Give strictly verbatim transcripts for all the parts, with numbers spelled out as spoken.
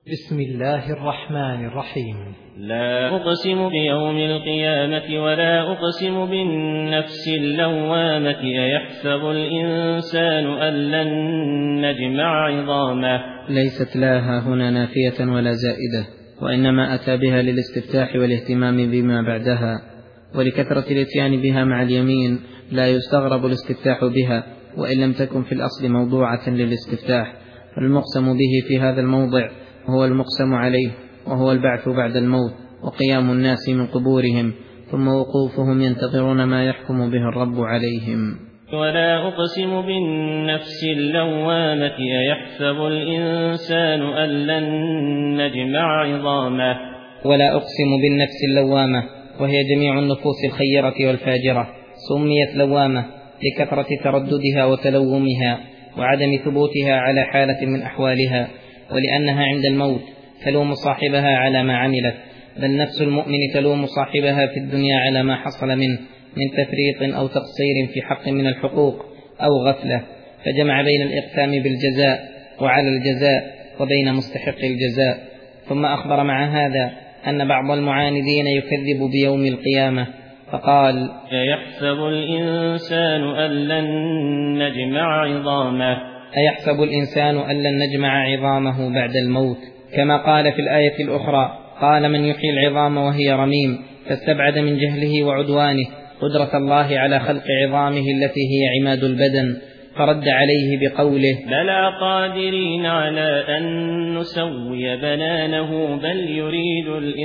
بسم الله الرحمن الرحيم. لا أقسم بيوم القيامة ولا أقسم بالنفس اللوامة أيحسب الإنسان أن لن نجمع عظامه. ليست لاها هنا نافية ولا زائدة، وإنما أتى بها للاستفتاح والاهتمام بما بعدها، ولكثرة الاتيان بها مع اليمين لا يستغرب الاستفتاح بها وإن لم تكن في الأصل موضوعة للاستفتاح. فالمقسم به في هذا الموضع هو المقسم عليه، وهو البعث بعد الموت وقيام الناس من قبورهم ثم وقوفهم ينتظرون ما يحكم به الرب عليهم. ولا أقسم بالنفس اللوامة أيحسب الإنسان أن لن نجمع عظامه. ولا أقسم بالنفس اللوامة، وهي جميع النفوس الخيرة والفاجرة، سميت لوامة لكثرة ترددها وتلومها وعدم ثبوتها على حالة من أحوالها، ولأنها عند الموت تلوم صاحبها على ما عملت، بل نفس المؤمن تلوم صاحبها في الدنيا على ما حصل منه من تفريط أو تقصير في حق من الحقوق أو غفلة، فجمع بين الإقسام بالجزاء وعلى الجزاء وبين مستحق الجزاء. ثم أخبر مع هذا أن بعض المعاندين يكذب بيوم القيامة فقال: أيحسب الإنسان أن لن نجمع عظامه. أيحسب الإنسان أن لن نجمع عظامه بعد الموت، كما قال في الآية الأخرى: قال من يحيي العظام وهي رميم، فاستبعد من جهله وعدوانه قدرة الله على خلق عظامه التي هي عماد البدن، فرد عليه بقوله: بلى قادرين على أن نسوي بنانه بل يريد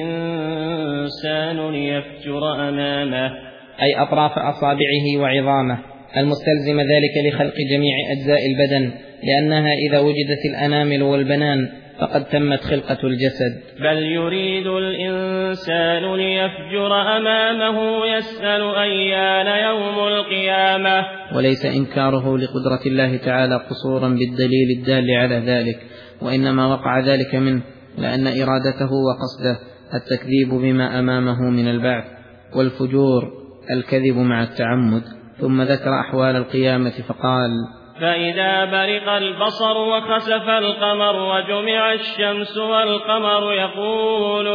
الإنسان ليفجر أمامه، أي أطراف أصابعه وعظامه، المستلزم ذلك لخلق جميع أجزاء البدن، لأنها إذا وجدت الأنامل والبنان فقد تمت خلقة الجسد. بل يريد الإنسان ليفجر أمامه يسأل أيان يوم القيامة. وليس إنكاره لقدرة الله تعالى قصورا بالدليل الدال على ذلك، وإنما وقع ذلك منه لأن إرادته وقصده التكذيب بما أمامه من البعث، والفجور الكذب مع التعمد. ثم ذكر أحوال القيامة فقال: فإذا برق البصر وخسف القمر وجمع الشمس والقمر يقول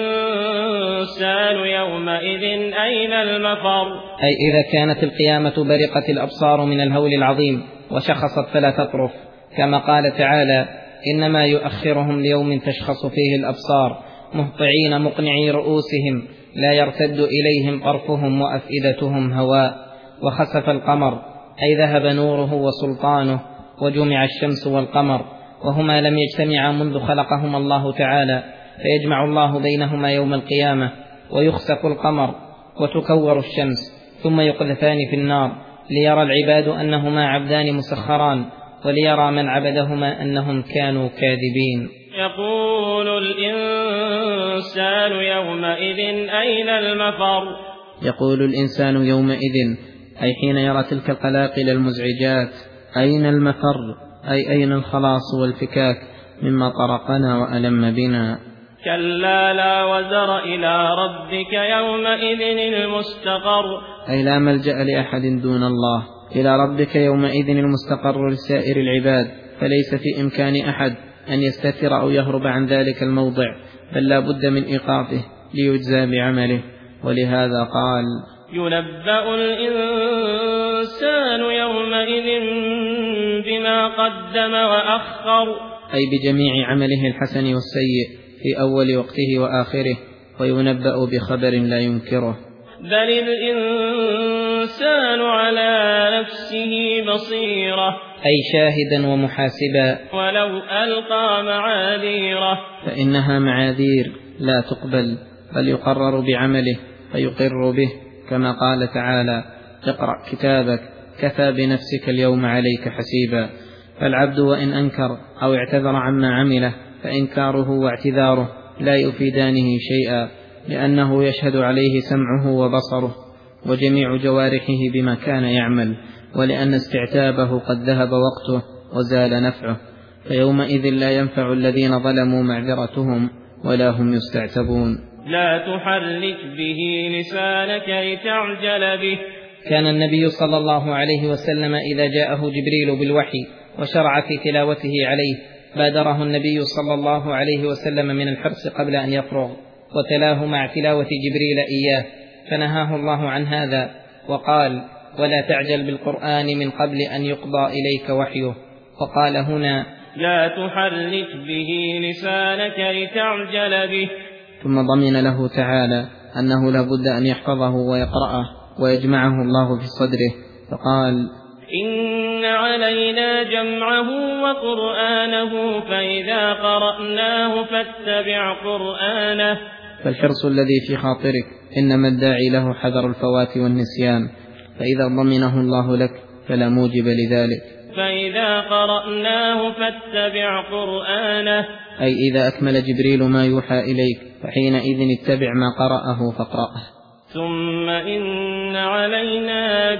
الإنسان يومئذ أين المفر. أي إذا كانت القيامة برقت الأبصار من الهول العظيم وشخصت فلا تطرف، كما قال تعالى: إنما يؤخرهم ليوم تشخص فيه الأبصار مهطعين مقنعي رؤوسهم لا يرتد إليهم طرفهم وأفئدتهم هواء. وخسف القمر أي ذهب نوره وسلطانه، وجمع الشمس والقمر، وهما لم يجتمعا منذ خلقهما الله تعالى، فيجمع الله بينهما يوم القيامة، ويخسف القمر وتكور الشمس، ثم يقذفان في النار ليرى العباد أنهما عبدان مسخران، وليرى من عبدهما أنهم كانوا كاذبين. يقول الإنسان يومئذ أين المفر. يقول الإنسان يومئذ أي حين يرى تلك القلاقل المزعجات: أين المفر، أي أين الخلاص والفكاك مما طرقنا وألم بنا. كلا لا وزر إلى ربك يومئذ المستقر، أي لا ملجأ لأحد دون الله، إلى ربك يومئذ المستقر لسائر العباد، فليس في إمكان أحد أن يستتر أو يهرب عن ذلك الموضع، بل لا بد من إيقافه ليجزى بعمله. ولهذا قال: ينبأ الإنسان يومئذ بما قدم وأخر، أي بجميع عمله الحسن والسيء في أول وقته وآخره، وينبأ بخبر لا ينكره. بل الإنسان على نفسه بصيرة، أي شاهدا ومحاسبا، ولو ألقى معاذيره، فإنها معاذير لا تقبل، بل يقرر بعمله فيقر به، كما قال تعالى: اقرأ كتابك كفى بنفسك اليوم عليك حسيبا. فالعبد وإن أنكر أو اعتذر عما عمله فإنكاره واعتذاره لا يفيدانه شيئا، لأنه يشهد عليه سمعه وبصره وجميع جوارحه بما كان يعمل، ولأن استعتابه قد ذهب وقته وزال نفعه، فيومئذ لا ينفع الذين ظلموا معذرتهم ولا هم يستعتبون. لا تحرك به لسانك لتعجل به. كان النبي صلى الله عليه وسلم إذا جاءه جبريل بالوحي وشرع في تلاوته عليه بادره النبي صلى الله عليه وسلم من الحرص قبل أن يفرغ، وتلاه مع تلاوة جبريل إياه، فنهاه الله عن هذا وقال: ولا تعجل بالقرآن من قبل أن يقضى إليك وحيه. وقال هنا: لا تحرك به لسانك لتعجل به. ثم ضمن له تعالى أنه لا بد أن يحفظه ويقرأه ويجمعه الله في صدره، فقال: إن علينا جمعه وقرآنه فإذا قرأناه فاتبع قرآنه. فالحرص الذي في خاطرك إنما الداعي له حذر الفوات والنسيان، فإذا ضمنه الله لك فلا موجب لذلك. فإذا قرأناه فاتبع قرآنه، أي إذا أكمل جبريل ما يوحى إليك فحينئذ اتبع ما قرأه فاقرأه. ثم إن علينا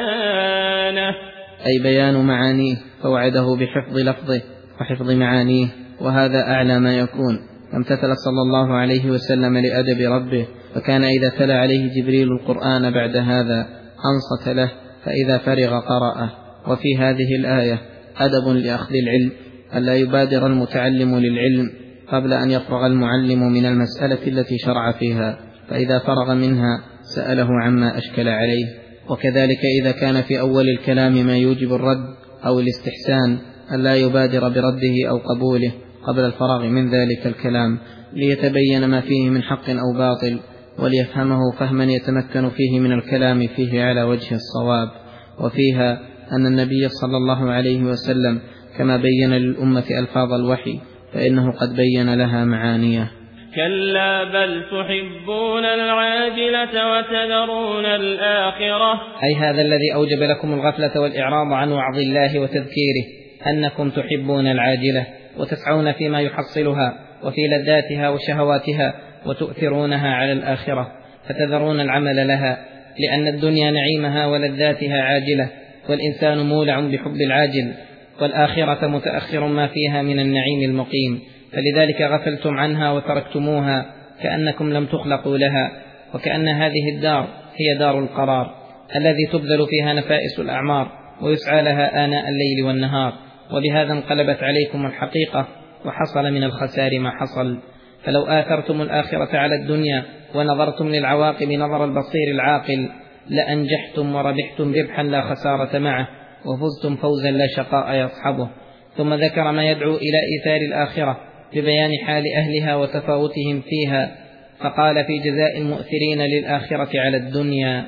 بيانه، أي بيان معانيه، فوعده بحفظ لفظه وحفظ معانيه، وهذا أعلى ما يكون. امتثل صلى الله عليه وسلم لأدب ربه، فكان إذا تلا عليه جبريل القرآن بعد هذا أنصت له، فإذا فرغ قرأه. وفي هذه الآية أدب لأخذ العلم، ألا يبادر المتعلم للعلم قبل أن يفرغ المعلم من المسألة التي شرع فيها، فإذا فرغ منها سأله عما أشكل عليه. وكذلك إذا كان في أول الكلام ما يوجب الرد أو الاستحسان ألا يبادر برده أو قبوله قبل الفراغ من ذلك الكلام، ليتبين ما فيه من حق أو باطل، وليفهمه فهما يتمكن فيه من الكلام فيه على وجه الصواب. وفيها أن النبي صلى الله عليه وسلم كما بين للأمة ألفاظ الوحي فإنه قد بين لها معانيه. كلا بل تحبون العاجلة وتذرون الآخرة. أي هذا الذي أوجب لكم الغفلة والإعراض عن وعظ الله وتذكيره، أنكم تحبون العاجلة وتسعون فيما يحصلها وفي لذاتها وشهواتها، وتؤثرونها على الآخرة، فتذرون العمل لها، لأن الدنيا نعيمها ولذاتها عاجلة، والإنسان مولع بحب العاجل، والآخرة متأخر ما فيها من النعيم المقيم، فلذلك غفلتم عنها وتركتموها كأنكم لم تخلقوا لها، وكأن هذه الدار هي دار القرار الذي تبذل فيها نفائس الأعمار ويسعى لها آناء الليل والنهار. وبهذا انقلبت عليكم الحقيقة وحصل من الخسار ما حصل. فلو آثرتم الآخرة على الدنيا ونظرتم للعواقب نظر البصير العاقل لأنجحتم وربحتم ربحا لا خسارة معه، وفزتم فوزا لا شقاء يصحبه. ثم ذكر ما يدعو إلى إيثار الآخرة ببيان حال أهلها وتفاوتهم فيها، فقال في جزاء المؤثرين للآخرة على الدنيا: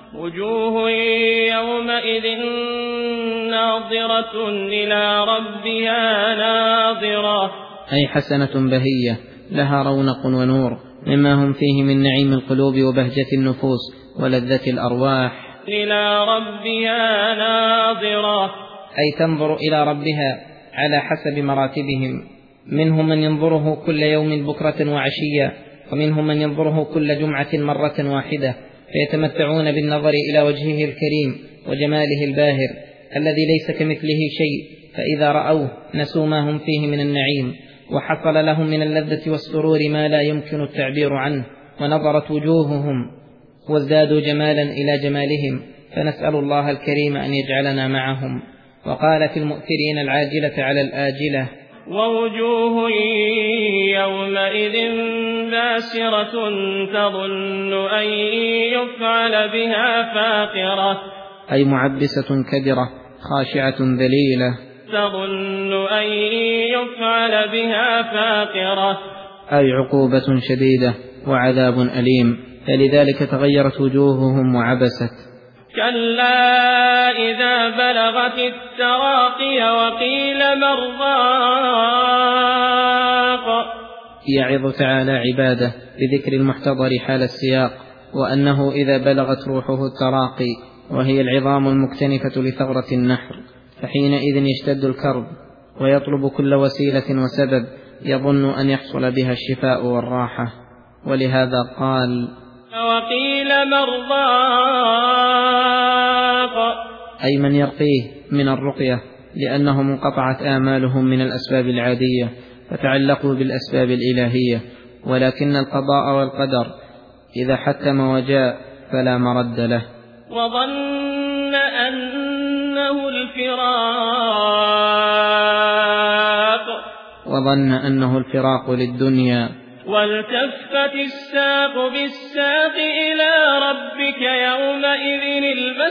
وجوه يومئذ ناظرة إلى ربها ناظرة، أي حسنة بهية لها رونق ونور مما هم فيه من نعيم القلوب وبهجة النفوس ولذة الأرواح. إلى ربها ناظرة، أي تنظر إلى ربها على حسب مراتبهم، منهم من ينظره كل يوم بكرة وعشية، ومنهم من ينظره كل جمعة مرة واحدة، فيتمتعون بالنظر إلى وجهه الكريم وجماله الباهر الذي ليس كمثله شيء، فإذا رأوه نسوا ما هم فيه من النعيم، وحصل لهم من اللذة والسرور ما لا يمكن التعبير عنه، ونظرت وجوههم وازدادوا جمالا إلى جمالهم، فنسأل الله الكريم أن يجعلنا معهم. وقال في المؤثرين العاجلة على الآجلة: ووجوه يومئذ باسرة تظن أن يفعل بها فاقرة، أي معبسة كدرة خاشعة ذليلة، تظن أن يفعل بها فاقرة، أي عقوبة شديدة وعذاب أليم، فلذلك تغيرت وجوههم وعبست. كلا إذا بلغت التراقي وقيل من راق. يعظ تعالى عباده بذكر المحتضر حال السياق، وأنه إذا بلغت روحه التراقي وهي العظام المكتنفة لثغرة النحر، فحينئذ يشتد الكرب ويطلب كل وسيلة وسبب يظن أن يحصل بها الشفاء والراحة. ولهذا قال: وقيل من راق، أي من يرقيه من الرقية، لأنهم انقطعت آمالهم من الأسباب العادية فتعلقوا بالأسباب الإلهية، ولكن القضاء والقدر إذا حكم وجاء فلا مرد له. وظن أنه الفراق، فظن أنه الفراق للدنيا. والتفت الساق بالساق إلى ربك يومئذ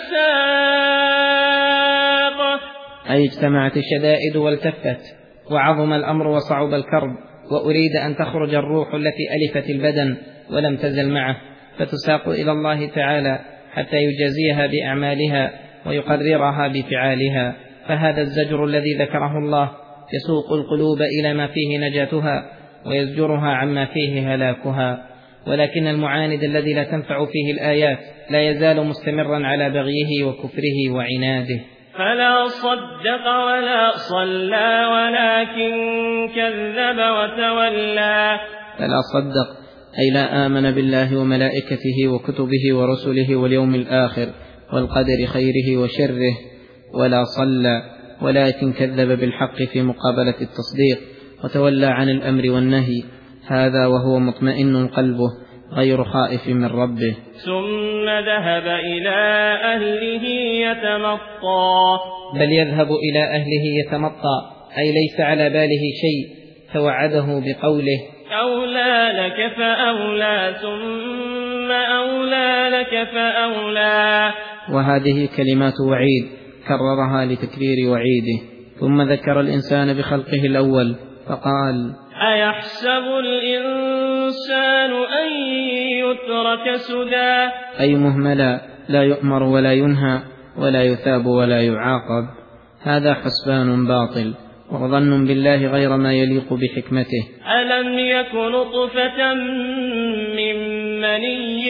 المساق. أي اجتمعت الشدائد والتفت وعظم الأمر وصعب الكرب، وأريد أن تخرج الروح التي ألفت البدن ولم تزل معه، فتساق إلى الله تعالى حتى يجازيها بأعمالها ويقررها بفعالها. فهذا الزجر الذي ذكره الله يسوق القلوب إلى ما فيه نجاتها ويزجرها عما فيه هلاكها. ولكن المعاند الذي لا تنفع فيه الآيات لا يزال مستمرا على بغيه وكفره وعناده. فلا صدق ولا صلى ولكن كذب وتولى. فلا صدق أي لا آمن بالله وملائكته وكتبه ورسله واليوم الآخر والقدر خيره وشره، ولا صلى ولكن كذب بالحق في مقابلة التصديق وتولى عن الأمر والنهي، هذا وهو مطمئن قلبه غير خائف من ربه. ثم ذهب إلى أهله يتمطى. بل يذهب إلى أهله يتمطى أي ليس على باله شيء، توعده بقوله أولى لك فأولى ثم أولى لك فأولى. وهذه كلمات وعيد كررها لتكرير وعيده. ثم ذكر الإنسان بخلقه الأول فقال أيحسب الإنسان أن يترك سدى. أي مهملا لا يؤمر ولا ينهى ولا يثاب ولا يعاقب. هذا حسبان باطل وظن بالله غير ما يليق بحكمته. ألم يك نطفة من مني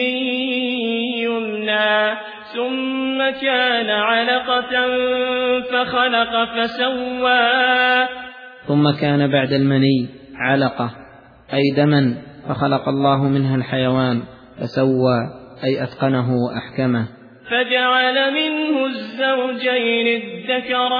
يمنى ثم كان علقة فخلق فسوى. ثم كان بعد المني علقة أي دما، فخلق الله منها الحيوان فسوى أي أتقنه وأحكمه. فجعل منه الزوجين الذكر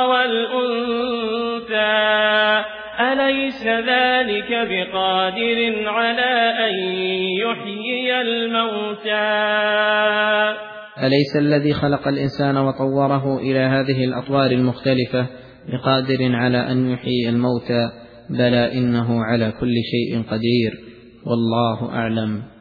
والأنثى. أليس ذلك بقادر على أن يحيي الموتى. أليس الذي خلق الإنسان وطوره إلى هذه الأطوار المختلفة بقادر على أن يحيي الموتى؟ بلى إنه على كل شيء قدير، والله أعلم.